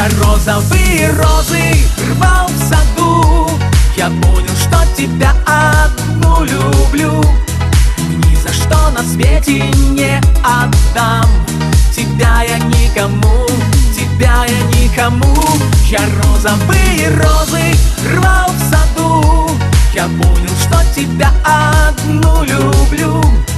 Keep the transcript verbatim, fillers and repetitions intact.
Я розовые розы рвал в саду. Я понял, что тебя одну люблю. Ни за что на свете не отдам. Тебя я никому, тебя я никому. Я розовые розы рвал в саду. Я понял, что тебя одну люблю.